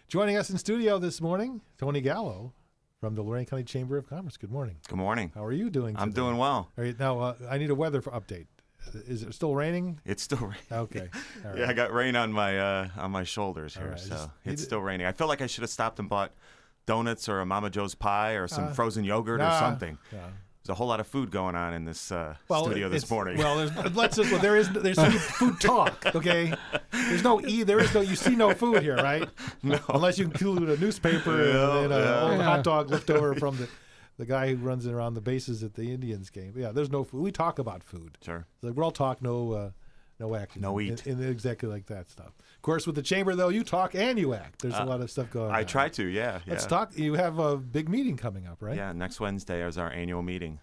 Joining us in studio this morning, Tony Gallo from the Lorain County Chamber of Commerce. Good morning. Good morning. How are you doing today? I'm doing well. All right, now, I need a weather update. Is it still raining? It's still raining. Okay. All right. Yeah, I got rain on my shoulders here, right. so it's still raining. I feel like I should have stopped and bought donuts or a Mama Joe's pie or some frozen yogurt or something. Yeah. There's a whole lot of food going on in this studio this morning. Well, there's some food talk. Okay, you see no food here, right? No, unless you include a newspaper and an old hot dog left over from the guy who runs around the bases at the Indians game. Yeah, there's no food. We talk about food. Sure. It's like we're all talk, no action. No eat. And exactly like that stuff. Of course, with the chamber, though, you talk and you act. There's a lot of stuff going on. I try to, yeah. Let's talk. You have a big meeting coming up, right? Yeah, next Wednesday is our annual meeting.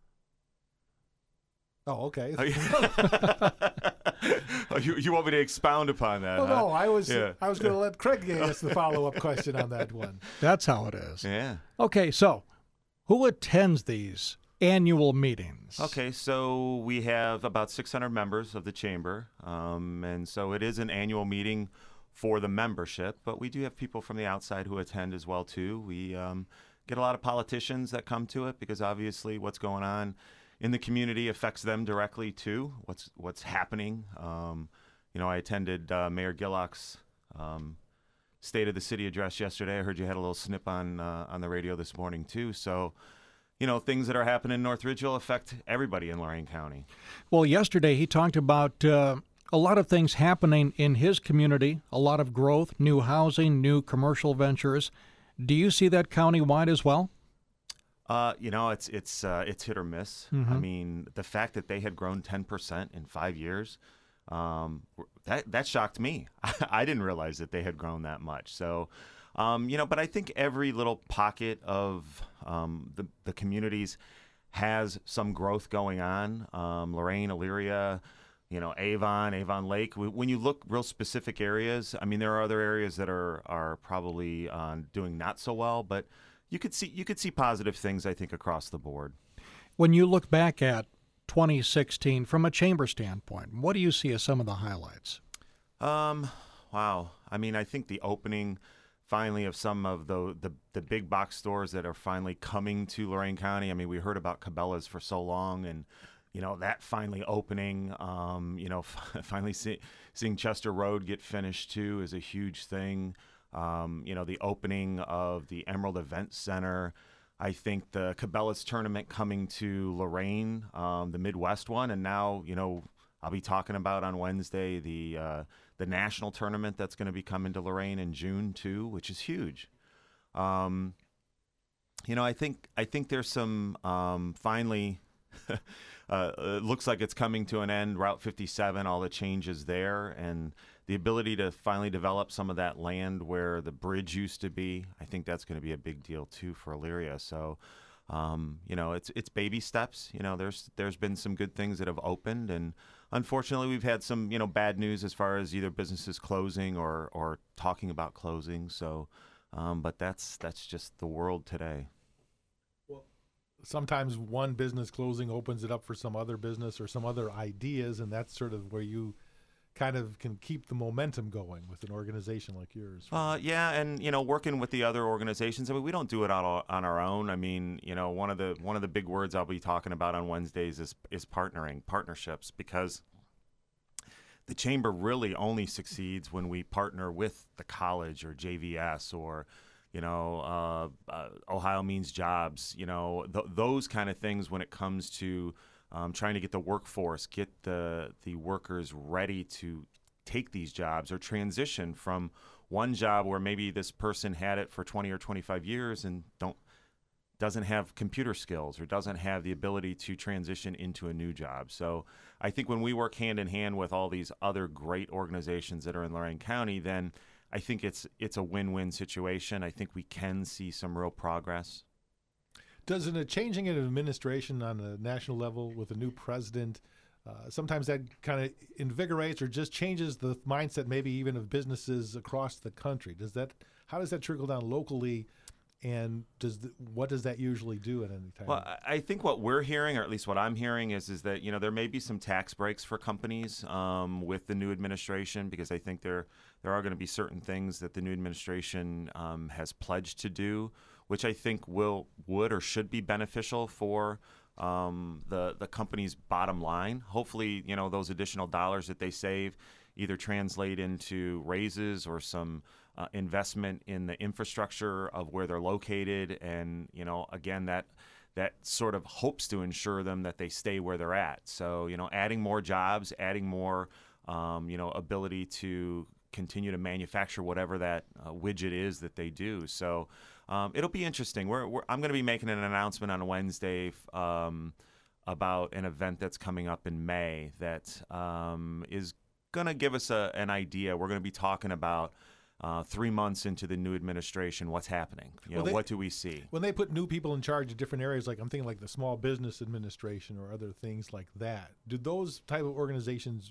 Oh, okay. Oh, yeah. Oh, you want me to expound upon that? Oh, huh? no, I was going to let Craig ask the follow-up question on that one. That's how it is. Yeah. Okay, so who attends these annual meetings? Okay, so we have about 600 members of the chamber, and so it is an annual meeting for the membership, but we do have people from the outside who attend as well, too. We get a lot of politicians that come to it because obviously what's going on in the community affects them directly too. What's happening? I attended Mayor Gillock's State of the City address yesterday. I heard you had a little snip on the radio this morning too. So, things that are happening in North Ridgeville affect everybody in Lorain County. Well, yesterday he talked about a lot of things happening in his community, a lot of growth, new housing, new commercial ventures. Do you see that countywide as well? It's hit or miss. Mm-hmm. I mean, the fact that they had grown 10% in 5 years, that shocked me. I didn't realize that they had grown that much. So, but I think every little pocket of the communities has some growth going on. Lorain, Elyria, Avon Lake. When you look real specific areas, I mean, there are other areas that are probably doing not so well, but you could see positive things, I think, across the board. When you look back at 2016 from a chamber standpoint, what do you see as some of the highlights? Wow. I mean, I think the opening finally of some of the big box stores that are finally coming to Lorain County. I mean, we heard about Cabela's for so long, and that finally opening, finally seeing Chester Road get finished too is a huge thing. The opening of the Emerald Event Center. I think the Cabela's tournament coming to Lorain, the Midwest one, and now I'll be talking about on Wednesday the national tournament that's going to be coming to Lorain in June too, which is huge. I think there's some finally. It looks like it's coming to an end. Route 57, all the changes there, and the ability to finally develop some of that land where the bridge used to be. I think that's going to be a big deal too for Elyria. So, it's baby steps. There's been some good things that have opened, and unfortunately, we've had some bad news as far as either businesses closing or talking about closing. So, but that's just the world today. Sometimes one business closing opens it up for some other business or some other ideas, and that's sort of where you kind of can keep the momentum going with an organization like yours. Yeah, and working with the other organizations. I mean, we don't do it on our own. I mean, one of the big words I'll be talking about on Wednesdays is partnerships, because the chamber really only succeeds when we partner with the college or JVS or Ohio Means Jobs, those kind of things when it comes to trying to get the workforce, get the workers ready to take these jobs or transition from one job where maybe this person had it for 20 or 25 years and doesn't have computer skills or doesn't have the ability to transition into a new job. So I think when we work hand in hand with all these other great organizations that are in Lorain County, then I think it's a win-win situation. I think we can see some real progress. Does a changing in administration on a national level with a new president, sometimes that kind of invigorates or just changes the mindset maybe even of businesses across the country? How does that trickle down locally And what does that usually do at any time? Well, I think what we're hearing, or at least what I'm hearing, is that there may be some tax breaks for companies with the new administration, because I think there are going to be certain things that the new administration has pledged to do, which I think would or should be beneficial for the company's bottom line. Hopefully, those additional dollars that they save either translate into raises or some investment in the infrastructure of where they're located, and again, that sort of hopes to ensure them that they stay where they're at. So adding more jobs, adding more ability to continue to manufacture whatever that widget is that they do. So it'll be interesting. I'm going to be making an announcement on Wednesday about an event that's coming up in May that is going to give us an idea. We're going to be talking about 3 months into the new administration, what's happening? What do we see? When they put new people in charge of different areas, like I'm thinking like the Small Business Administration or other things like that, do those type of organizations,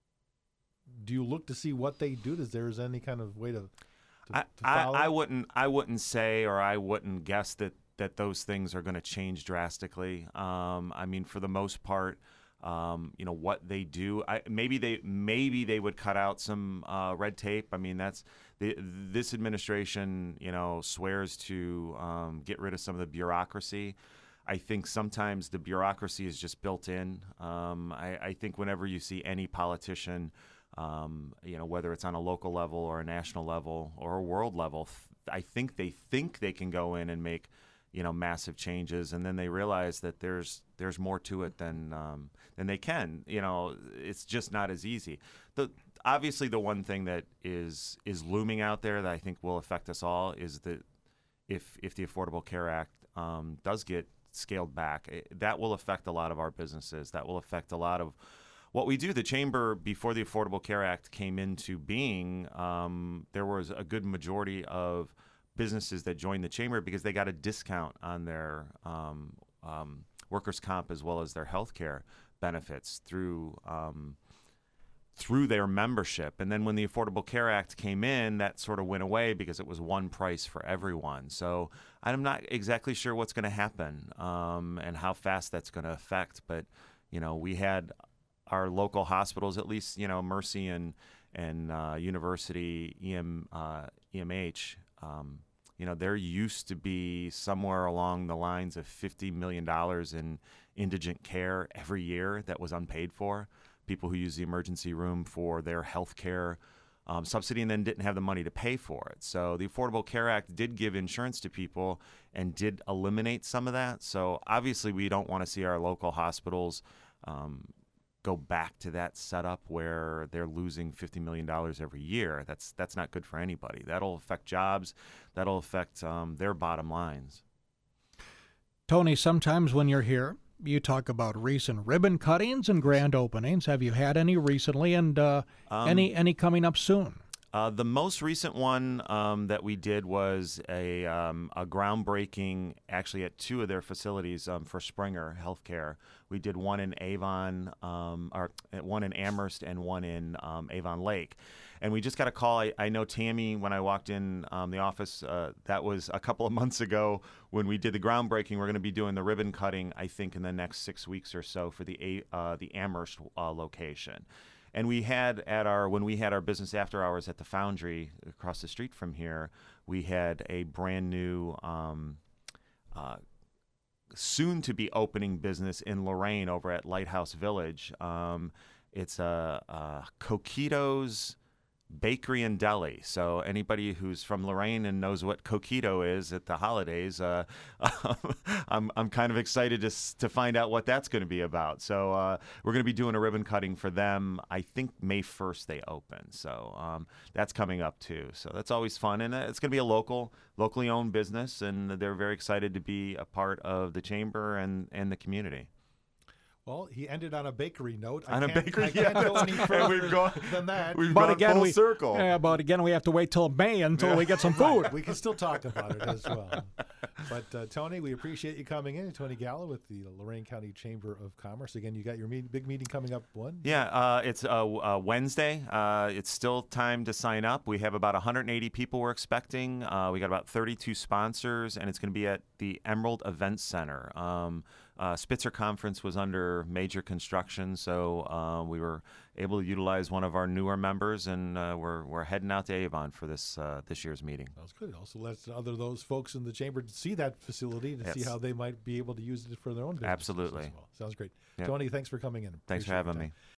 do you look to see what they do? Is there any kind of way to follow? I wouldn't say, or I wouldn't guess that those things are going to change drastically. I mean, for the most part, what they do, maybe they would cut out some red tape. I mean, this administration, swears to get rid of some of the bureaucracy. I think sometimes the bureaucracy is just built in. I think whenever you see any politician, whether it's on a local level or a national level or a world level, I think they can go in and make massive changes, and then they realize that there's more to it than they can. It's just not as easy. Obviously, the one thing that is looming out there that I think will affect us all is that if the Affordable Care Act does get scaled back, that will affect a lot of our businesses. That will affect a lot of what we do. The Chamber, before the Affordable Care Act came into being, there was a good majority of businesses that joined the Chamber because they got a discount on their workers' comp as well as their health care benefits through their membership. And then when the Affordable Care Act came in, that sort of went away because it was one price for everyone. So I'm not exactly sure what's going to happen and how fast that's going to affect. But, we had our local hospitals, at least, Mercy and University EMH, there used to be somewhere along the lines of $50 million in indigent care every year that was unpaid for. People who use the emergency room for their health care subsidy and then didn't have the money to pay for it. So the Affordable Care Act did give insurance to people and did eliminate some of that. So obviously we don't want to see our local hospitals go back to that setup where they're losing $50 million every year. That's not good for anybody. That'll affect jobs. That'll affect their bottom lines. Tony, sometimes when you're here, you talk about recent ribbon cuttings and grand openings. Have you had any recently, and any coming up soon? The most recent one that we did was a groundbreaking, actually at 2 of their facilities for Springer Healthcare. We did one in Avon, or one in Amherst, and one in Avon Lake. And we just got a call. I know Tammy, when I walked in the office, that was a couple of months ago when we did the groundbreaking. We're going to be doing the ribbon cutting, I think, in the next 6 weeks or so for the Amherst location. And we had when we had our business after hours at the Foundry across the street from here, we had a brand new, soon to be opening business in Lorain over at Lighthouse Village. It's a Coquito's Bakery and Deli. So anybody who's from Lorain and knows what Coquito is at the holidays, I'm kind of excited to find out what that's going to be about. So we're going to be doing a ribbon cutting for them. I think May 1st they open. So that's coming up too. So that's always fun. And it's going to be a locally owned business, and they're very excited to be a part of the Chamber and the community. Well, he ended on a bakery note. On a bakery, I can't go any and further we've gone, than that. We've But gone again, full circle. Yeah, but again, we have to wait till May until we get some food. We can still talk about it as well. But Tony, we appreciate you coming in. Tony Gallo with the Lorain County Chamber of Commerce. Again, you got your big meeting coming up when? Yeah, it's Wednesday. It's still time to sign up. We have about 180 people we're expecting. We got about 32 sponsors, and it's going to be at the Emerald Event Center. Spitzer Conference was under major construction, so we were able to utilize one of our newer members, and we're heading out to Avon for this year's meeting. Sounds good. Also lets those folks in the chamber see that facility to see how they might be able to use it for their own business. Absolutely. As well. Sounds great. Yep. Tony, thanks for coming in. Thanks for Appreciate having your time. me.